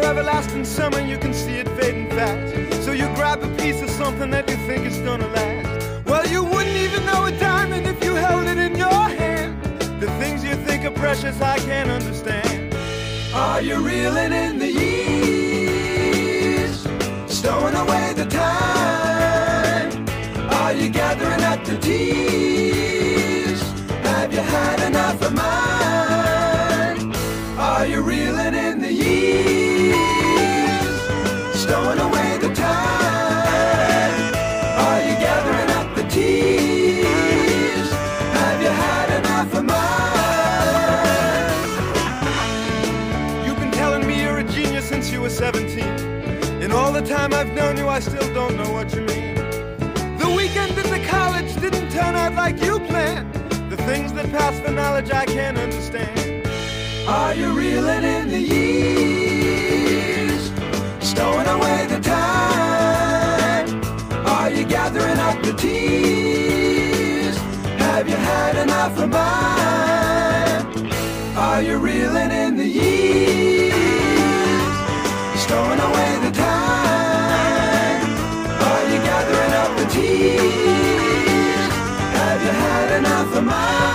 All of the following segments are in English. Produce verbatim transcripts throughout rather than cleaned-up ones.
everlasting summer, you can see it fading fast. So you grab a piece of something that you think is gonna last. Well, you wouldn't even know a diamond if you held it in your hand. The things you think are precious, I can't understand. Are you reeling in the years, stowing away the time? Are you gathering up the tears? Have you had enough of mine? Are you reeling in the years, stowing away the time? Are you gathering up the tears? Have you had enough of mine? You've been telling me you're a genius since you were seventeen. In all the time I've known you, I still don't know what you mean. The weekend in the college didn't turn out like you planned. The things that pass for knowledge I can't understand. Are you reeling in the years, stowing away the time? Are you gathering up the tears? Have you had enough of mine? Are you reeling in the years, stowing away the time? Are you gathering up the tears? Have you had enough of mine?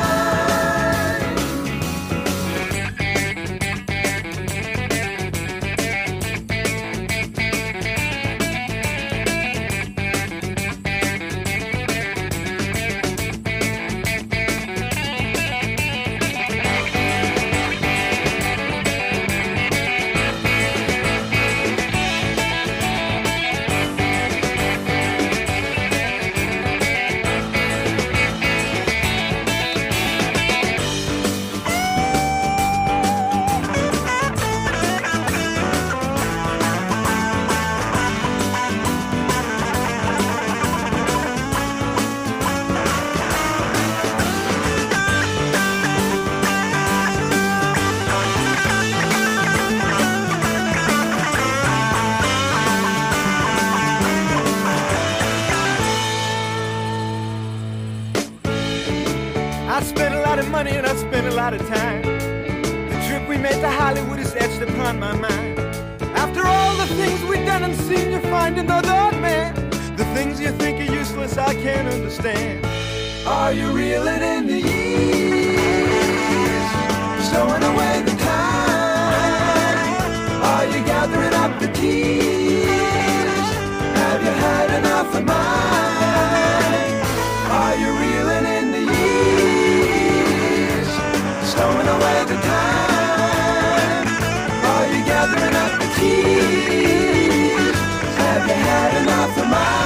And I spent a lot of time. The trip we made to Hollywood is etched upon my mind. After all the things we've done and seen, you find another man. The things you think are useless, I can't understand. Are you reeling in the years, stowing away the time? Are you gathering up the tears? Have you had enough of mine? Are you reeling in the years, stowing away the time? Are you gathering up the tears? Have you had enough of mine?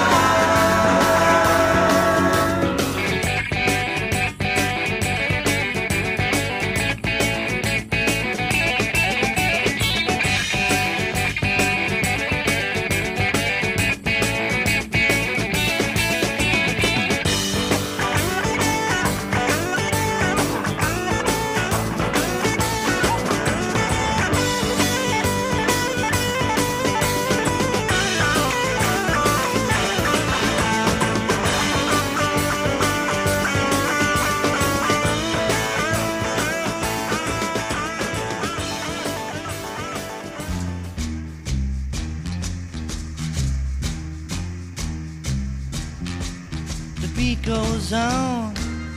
The beat goes on,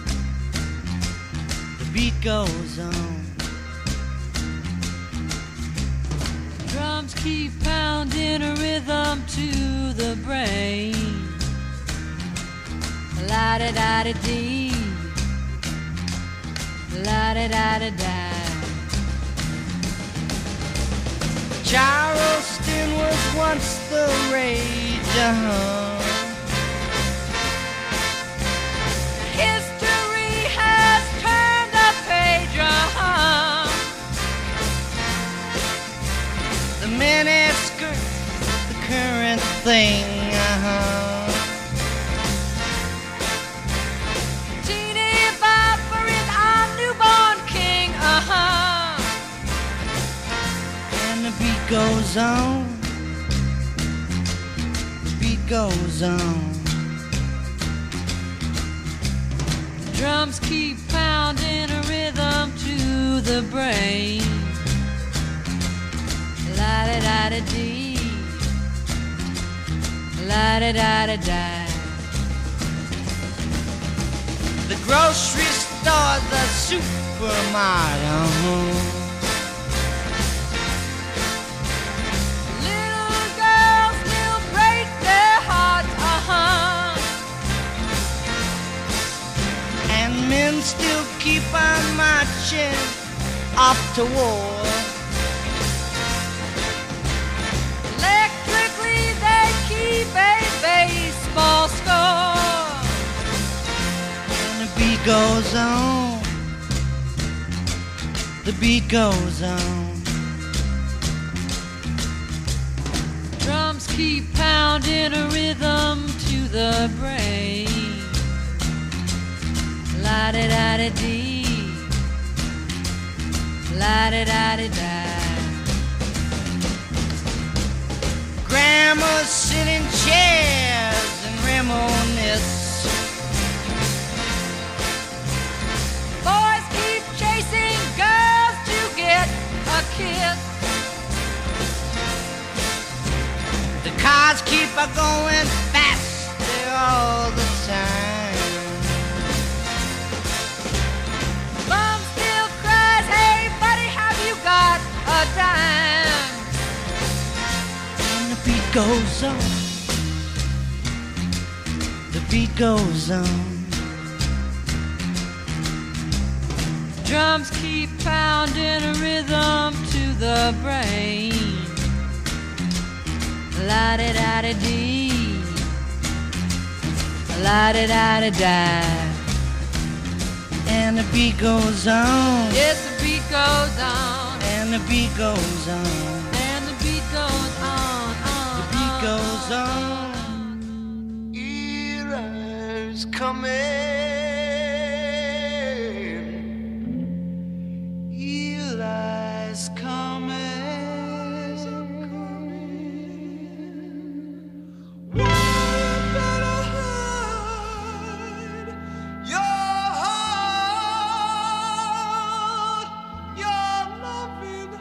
the beat goes on. Drums keep pounding a rhythm to the brain. La-da-da-da-dee, la-da-da-da-da. Charleston was once the rage, uh-huh. History has turned the page, uh-huh. The miniskirt, the current thing, uh-huh. Teeny Bopper is our newborn king, uh-huh. And the beat goes on, the beat goes on. Drums keep pounding a rhythm to the brain. La La-da-da-da-dee. La-da-da-da-da. The grocery store, the supermarket. Little girls will break their hearts, uh-huh. And men still keep on marching off to war. Electrically they keep a baseball score. And the beat goes on. The beat goes on. Drums keep pounding a rhythm to the brain. La-da-da-da-dee. La-da-da-da-da. Grandmas sit in chairs and reminisce. Boys keep chasing girls to get a kiss. The cars keep a going faster all the time. Mom still cries, hey buddy, have you got a dime? And the beat goes on. The beat goes on. Drums keep pounding a rhythm to the brain. La-da-da-da-dee. La-da-da-da-da. And the beat goes on. Yes, the beat goes on. And the beat goes on. And the beat goes on, on, The beat on, goes on. Era's coming. Eli's coming. One better hide your heart, your loving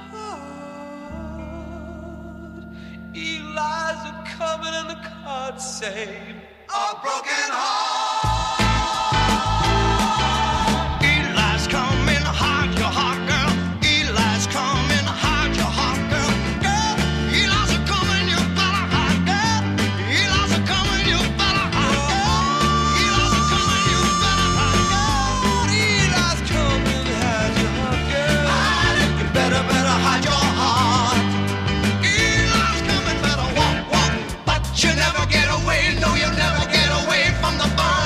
heart. Eli's a coming and the cards say a broken heart. Eli's coming, hide your heart, girl. Eli's coming, hide your heart, girl. Girl, Eli's a coming, you better hide, girl. Eli's a coming, you better hide, girl. Eli's a coming, you better hide, girl. Eli's coming, hide your heart, girl. Hide it, you better, better hide your heart. Eli's coming, better walk, walk, but you never get away. No, you'll never get away from the bar.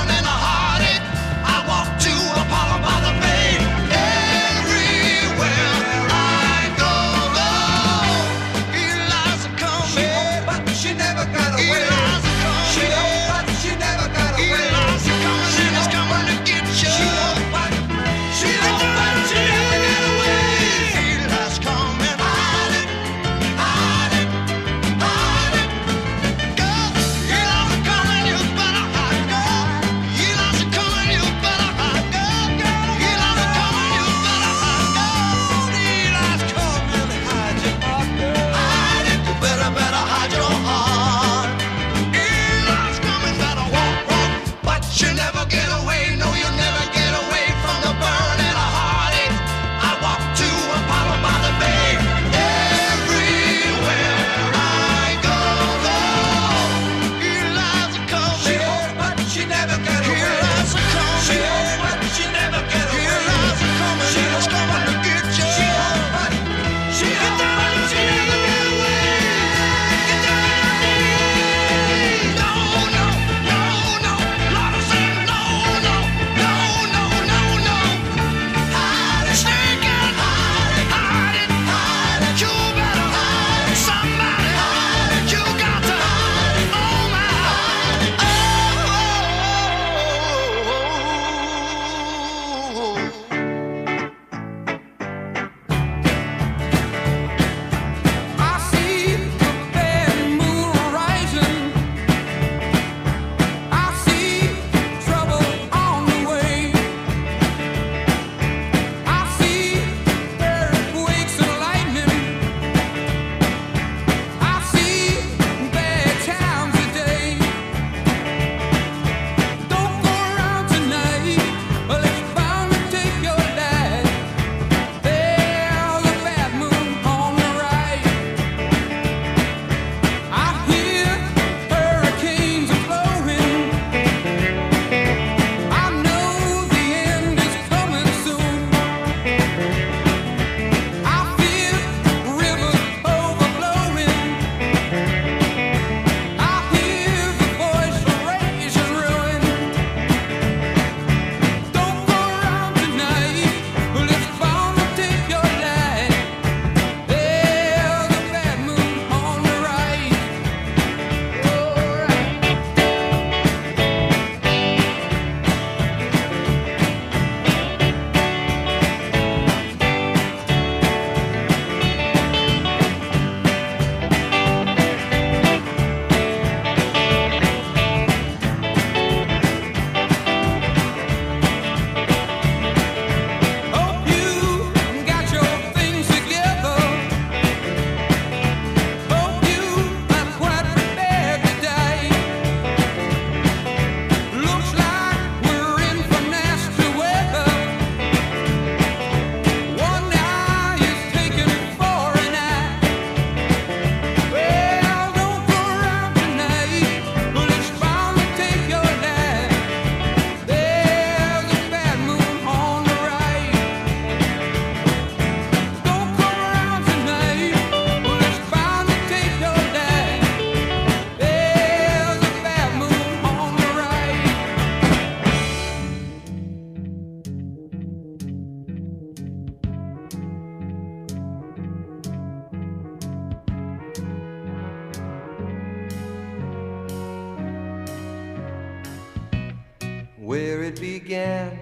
it began.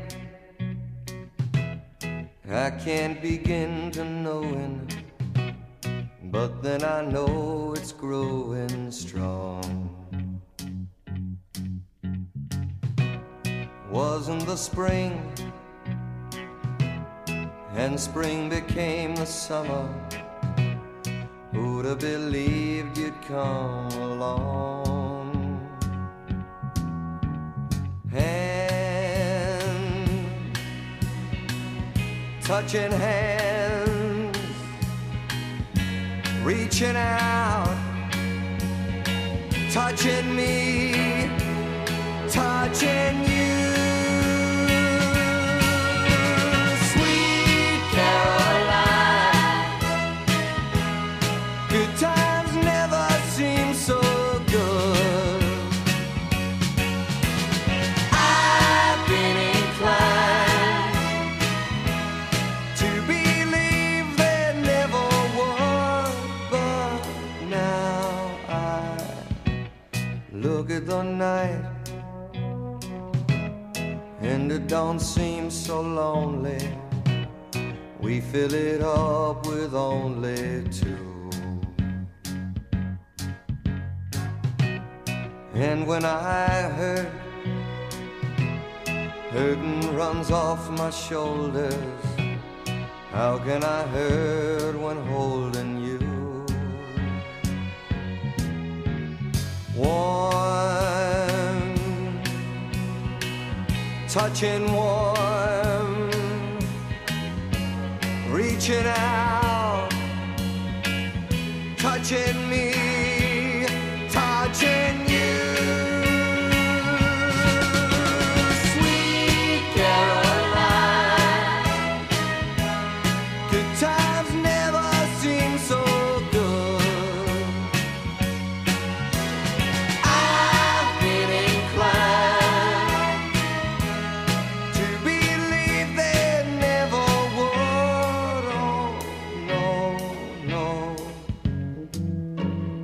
I can't begin to knowing, but then I know it's growing strong. Wasn't the spring, and spring became the summer. Who'd have believed you'd come along? Hand, touching hands, reaching out, touching me, touching you. Sweet Caroline, good times never seem so good. I've been inclined to believe there never was, but now I look at the night and it don't seem so lonely. We fill it up with only two. And when I hurt, hurting runs off my shoulders. How can I hurt when holding you? Warm, touching warm, reaching out, touching me, touching you. Sweet Caroline, good times never seem so good. I've been inclined to believe there never would. Oh, no, no.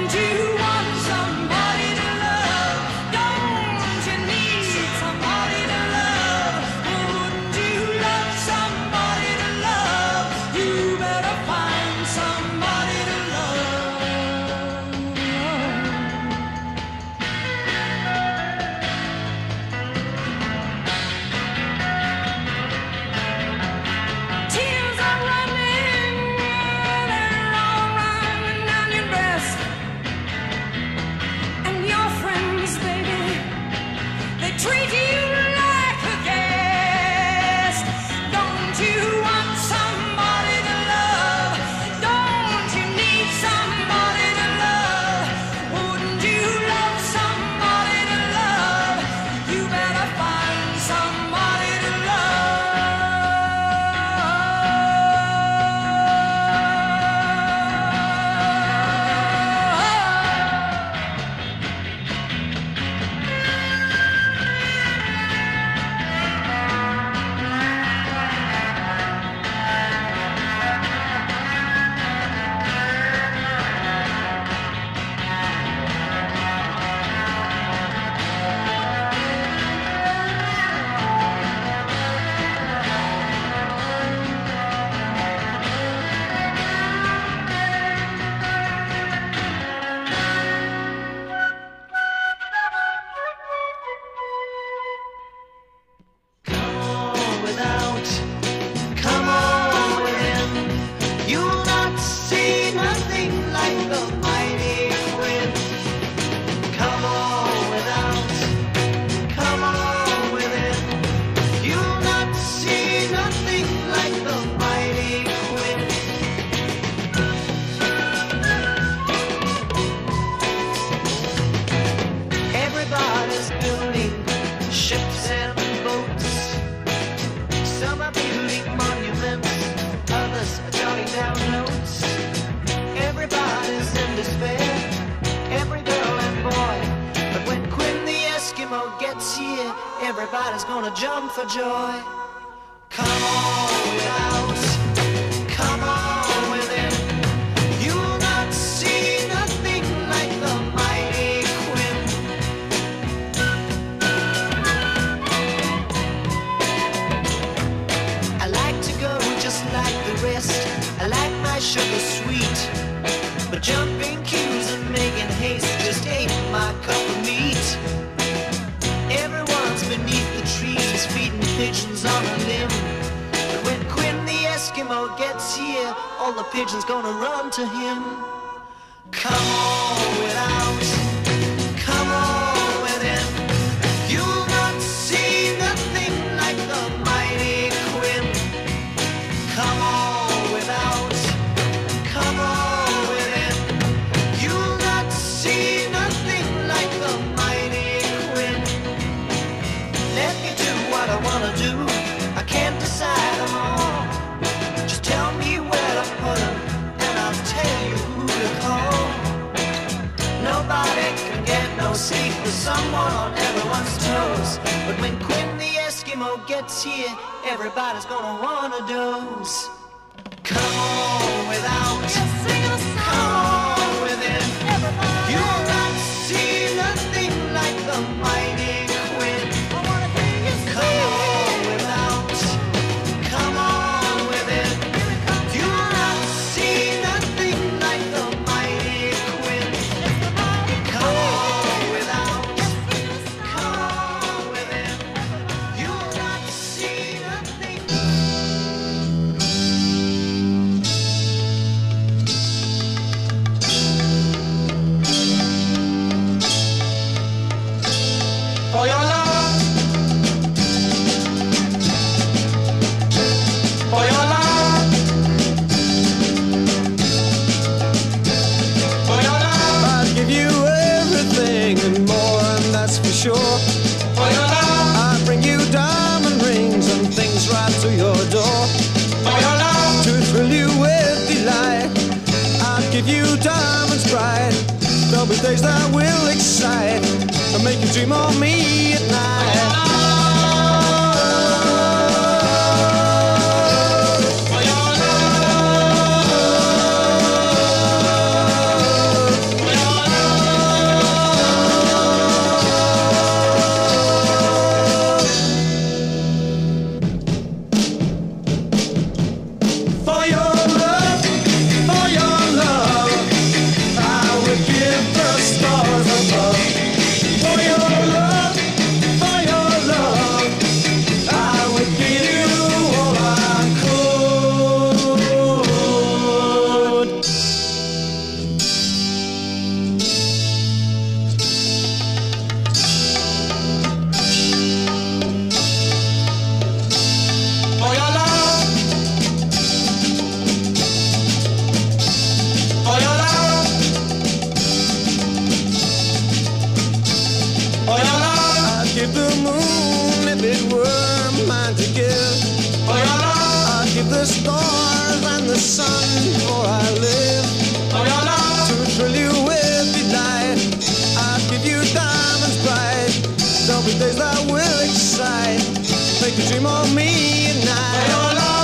Everybody's gonna jump for joy. Come on without, come on within. You'll not see nothing like the mighty Quinn. I like to go just like the rest. I like my sugar sweet, but jumping cues and making haste just ain't my cup of meat. Everyone's beneath the trees feeding pigeons on a limb. But when Quinn the Eskimo gets here, all the pigeons gonna run to him. Come on without, come on within. You'll not see nothing like the mighty Quinn. Come on without, come on within. You'll not see nothing like the mighty Quinn. Let me do what I wanna do. I can't decide them all. Just tell me where to put them, and I'll tell you who to call. Nobody can get no sleep with someone on everyone's toes. But when Quinn the Eskimo gets here, everybody's gonna wanna doze. Come on without, come on within. You'll not see nothing like the mighty Quinn. Come on without, come on within. You'll not see nothing like the mighty Quinn. Come on without, come on within. You'll not see nothing. For your love, for your love, for your love, I'd give you everything and more, and that's for sure. for your love, I'd bring you diamond rings and things right to your door. for your love, To thrill you with delight, I'd give you diamonds bright. There'll be days that will excite and make you dream of me at night. for your love, for your stars and the sun, for I live for your love to thrill you with delight. I'll give you diamonds bright. There'll be days that will excite, make you dream of me at night. For your love.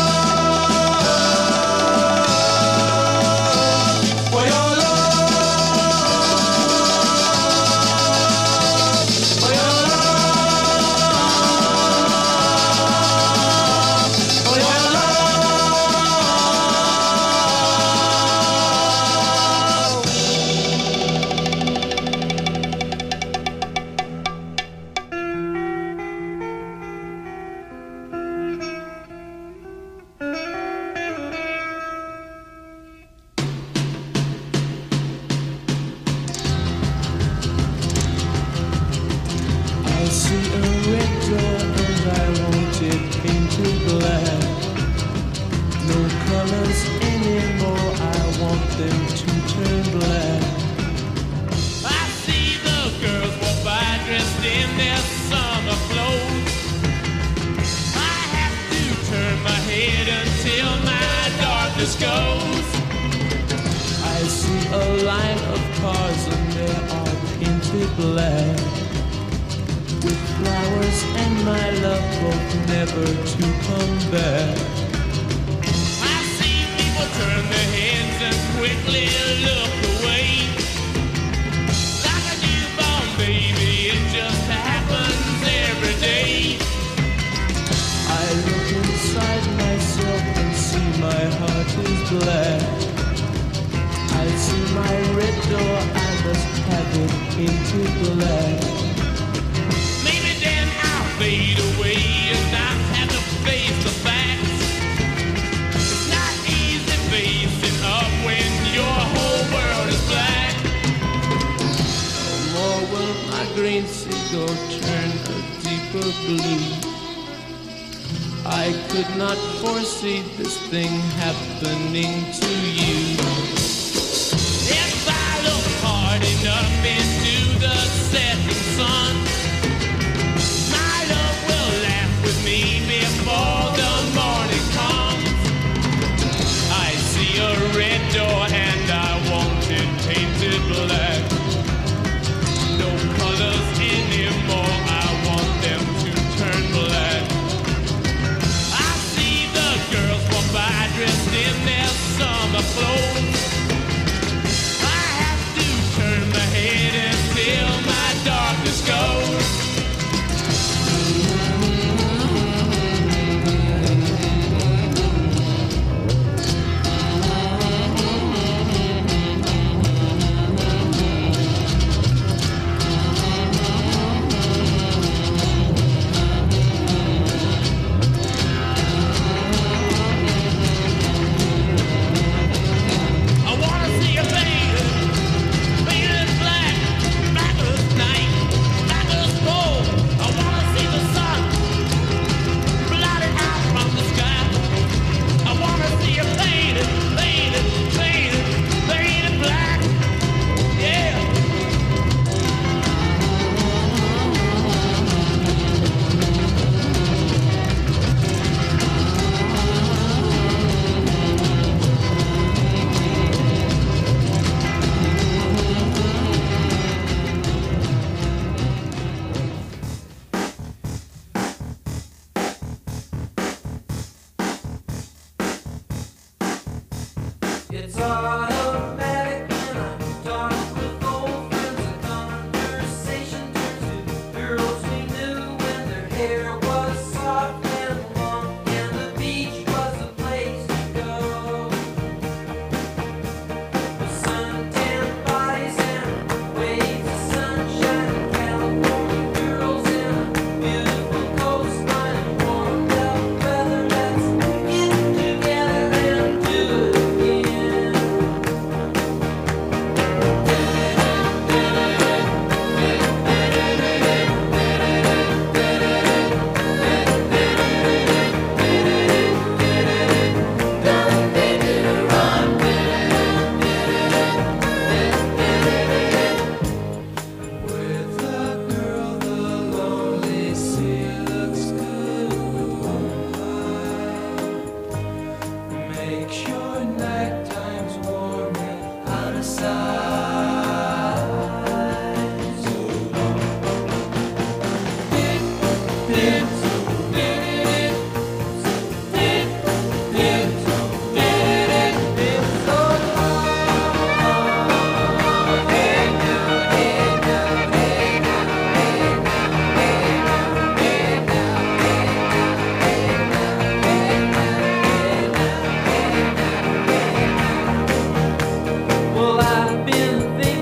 Well, I've been thinking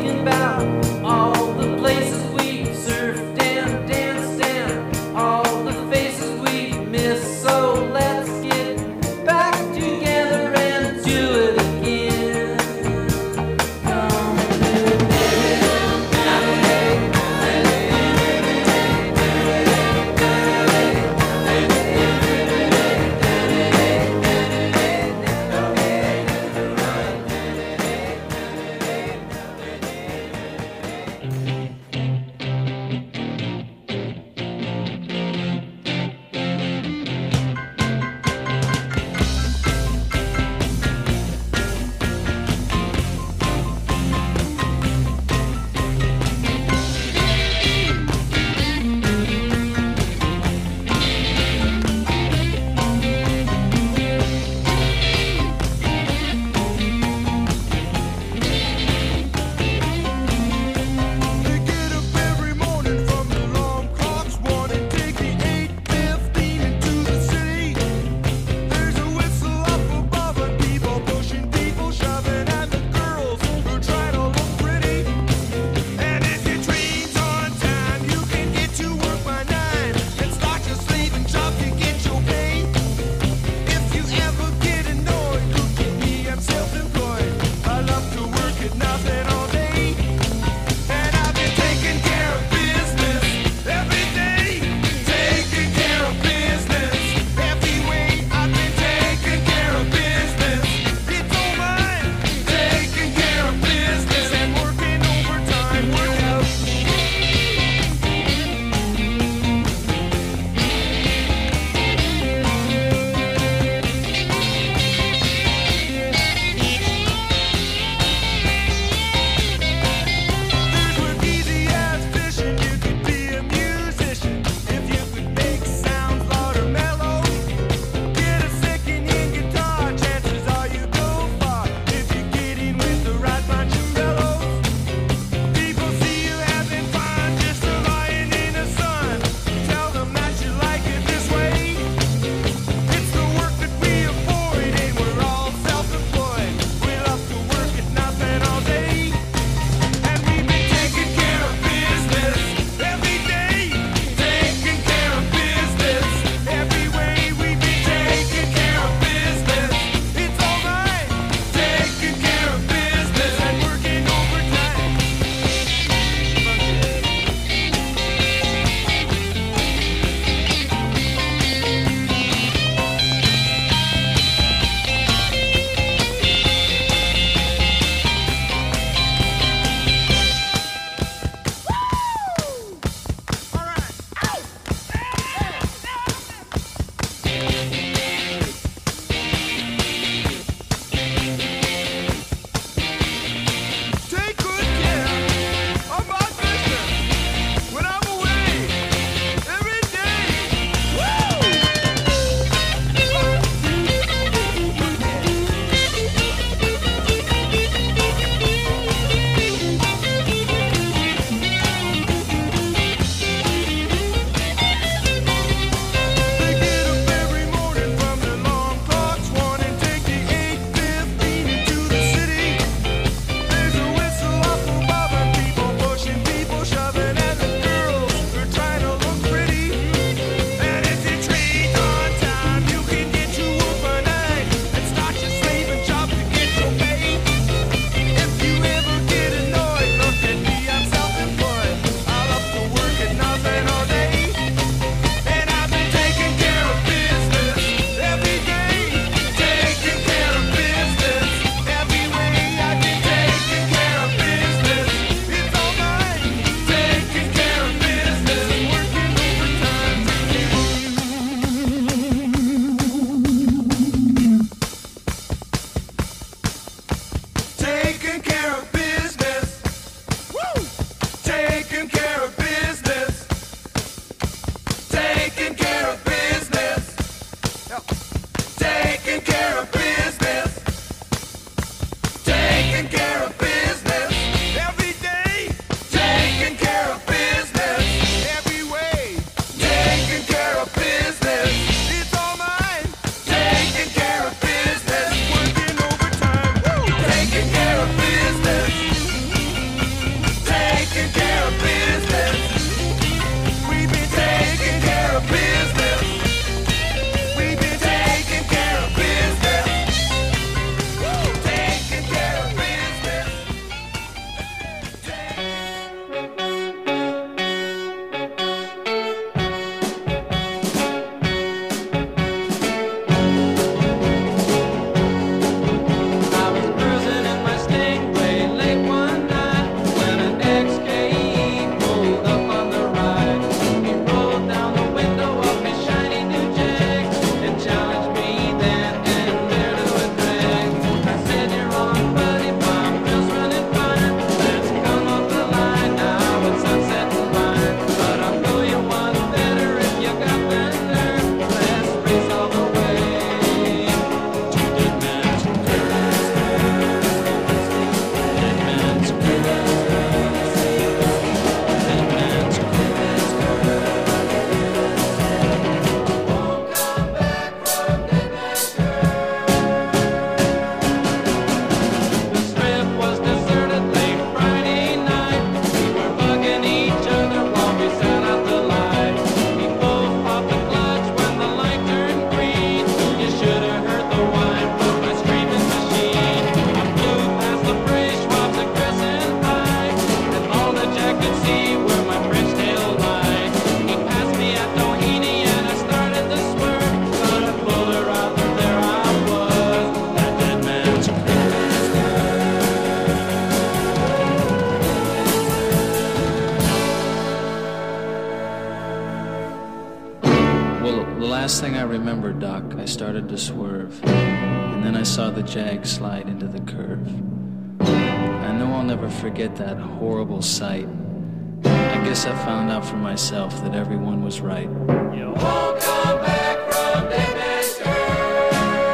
last thing I remember, Doc, I started to swerve, and then I saw the Jag slide into the curve. I know I'll never forget that horrible sight. I guess I found out for myself that everyone was right. You won't come back from Dead Man's Curve.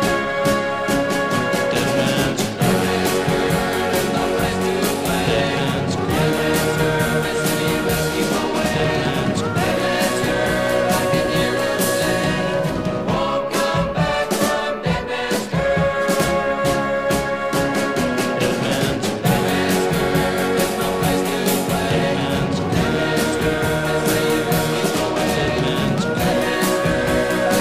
Dead Man's Curve. No place to play. Dead Man's Dead Man's Curve is the nearest keep away. Dead Man's Dead Man's Curve, I can hear him say. You won't come back from Dead Man's Curve. Dead Man's Dead Man's Curve is no place to play. Dead Man's Dead Man's Curve is the nearest keep away. Dead Man's Dead Man's Curve,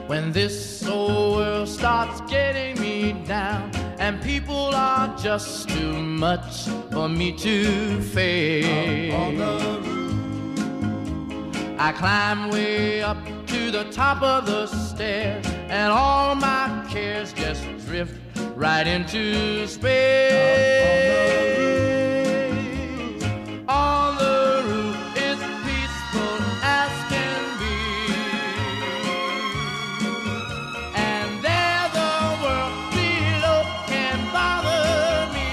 When this old world starts getting me down and people are just too much for me to face, I climb way up to the top of the stairs and all my cares just drift right into space. On the roof it's peaceful as can be, and there the world below can bother me.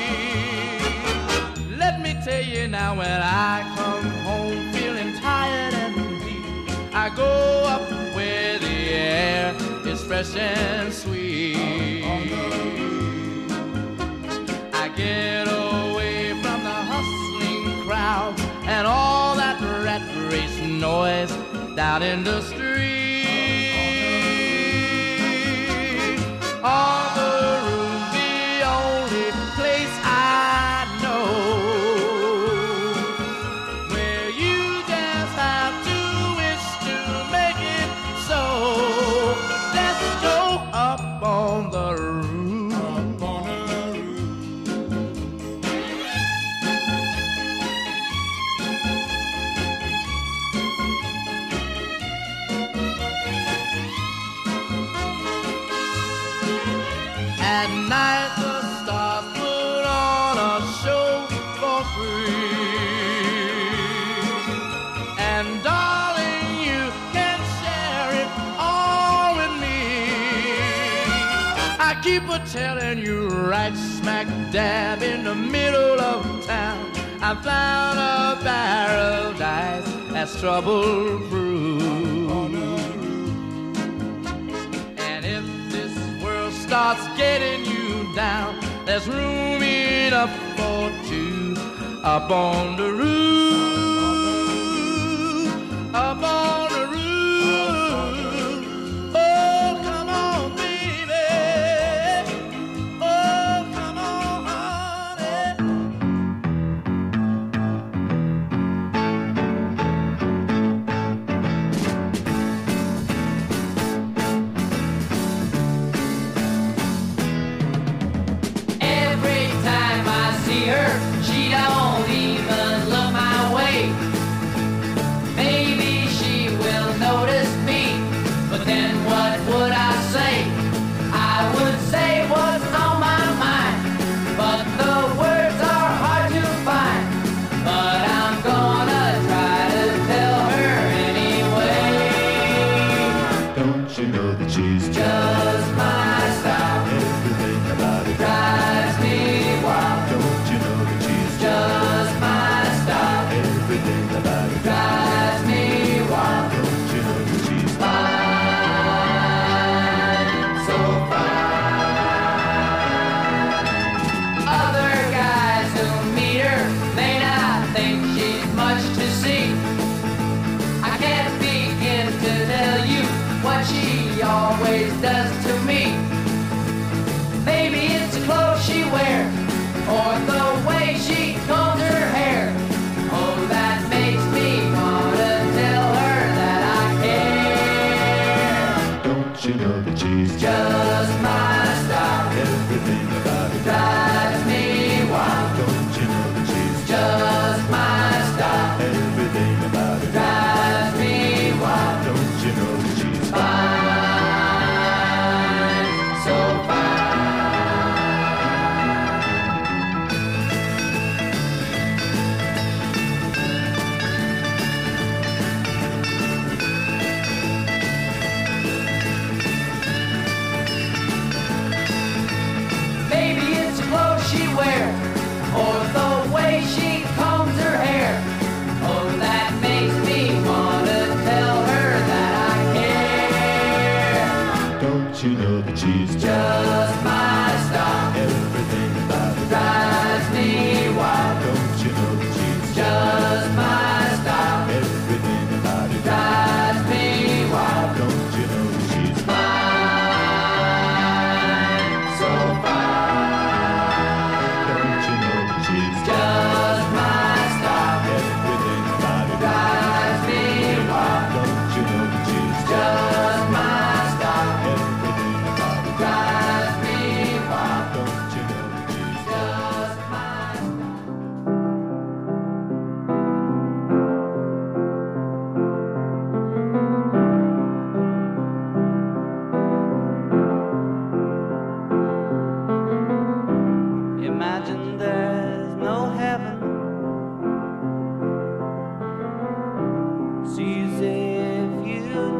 Let me tell you now, when I come home feeling tired and weak, I go up where the air is fresh and sweet. I get away from the hustling crowd and all that rat race noise down in the street. On the roof, the only place I know where you just have to wish to make it so. Let's go up on the roof. At night the stars put on a show for free, and darling, you can share it all with me. I keep a telling you, right smack dab in the middle of town, I found a barrel of dice that's trouble-proof. And if this world starts getting you down, there's room enough for two up on the roof, up on the roof. Oh, come on, baby. Oh, come on, honey. Every time I see her, she don't even look my way. Maybe she will notice me, but then what would I say? I would say what's on my mind, but the words are hard to find. But I'm gonna try to tell her anyway. Don't you know that she's Just my style everything about it? drives me wild. Don't you know that she's Just my style everything about it? drives me wild. Don't you know that she's Fine, so fine. Other guys who meet her may not think she's much to see. I can't begin to tell you what she always does to me. Maybe it's the clothes she wears or the way she combs her hair. Oh, that makes me wanna tell her that I care. Don't you know that she's Just my style everything about it? drives me wild. Don't you know that she's Just my style everything about it? drives me wild. Don't you know that she's Fine, so fine. Maybe it's the clothes she wears or the way she combs her hair. Oh, that makes me wanna tell her that I care. Don't you know that she's Just my style everything about it? drives me wild. Don't you know that she's Just my style everything about it? drives me wild. Don't you know that she's Fine, so fine. Don't you know that she's Just my style everything about it? drives me wild. Don't you know that she's Just my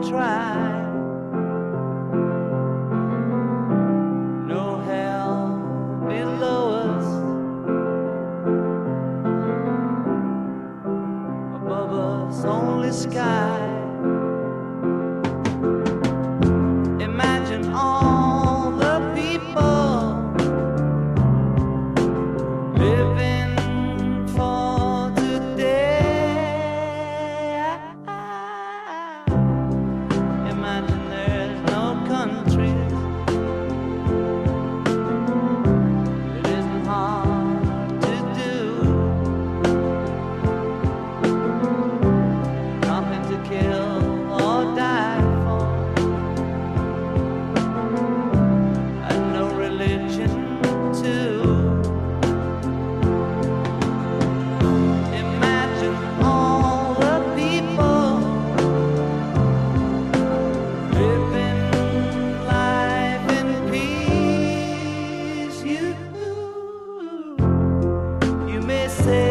try. No hell below us, above us only sky. Imagine all the people living for today. Imagine there's no countries. It isn't hard to do. Nothing to kill or die for, and no religion too. Imagine all the people living life in peace. You, you may say